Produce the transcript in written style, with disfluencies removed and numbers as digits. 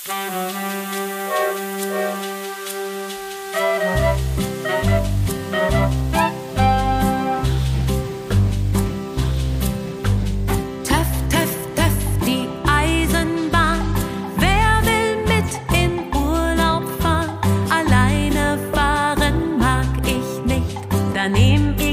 Töff, töff, töff, die Eisenbahn. Wer will mit in Urlaub fahren? Alleine fahren mag ich nicht. Da nehm ich